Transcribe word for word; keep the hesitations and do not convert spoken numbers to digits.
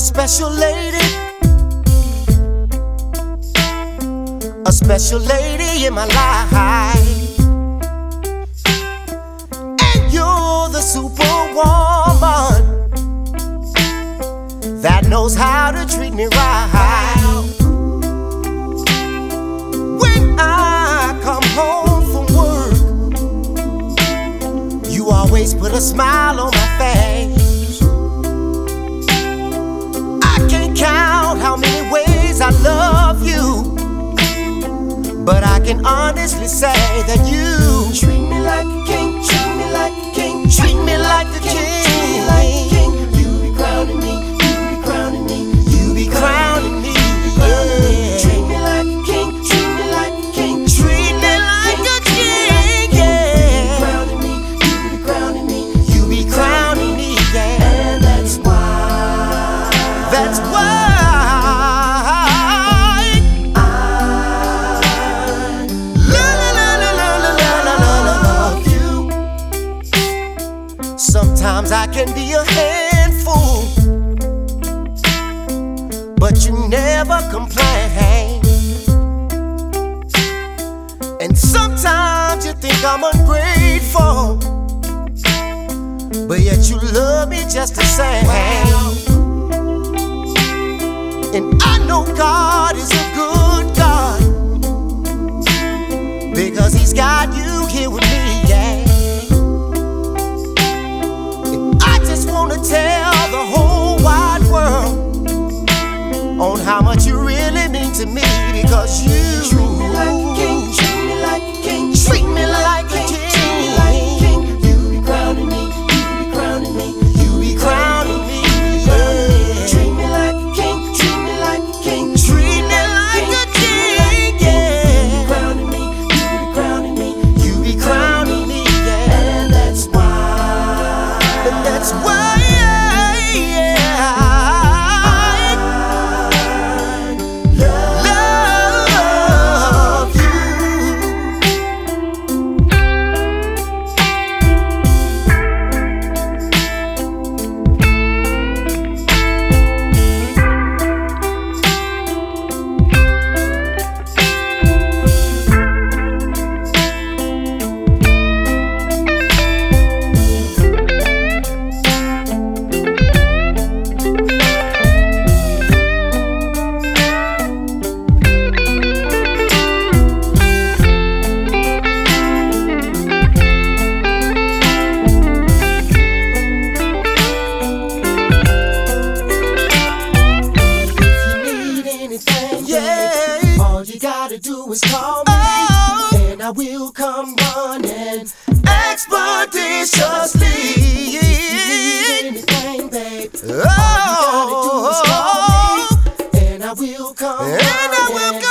special lady, a special lady in my life, and you're the superwoman that knows how to treat me right. When I come home from work, you always put a smile on my face. Count how many ways I love you, but I can honestly say that you treat me like a king, treat me like a king, treat me like a king, treat me like a king. You be crowning me, you be crowning me, you be crowning me, yeah. Treat me like a king, treat me like a king, treat me like a king, yeah. You be crowning me, you be crowning me, you be crowning me, yeah. And that's why, that's why. Sometimes I can be a handful, but you never complain. And sometimes you think I'm ungrateful, but yet you love me just the same. And I know God is a good God, because He's got you here with me, yeah. Wanna tell the whole wide world on how much you really mean to me, because you treat me like a king, treat me like a king, treat me like a king, treat me like a king. You be crowning me, you be crowning me, you be crowning me, yeah. Treat me like a king, treat me like a king, treat me like a king, yeah. You be crowning me, you be crowning me, you be crowning me, yeah. And that's why, and that's why. all you gotta do is call me, oh, and I will come running expeditiously. If you need anything, babe, oh, all you gotta do is call me, and I will come and I will running.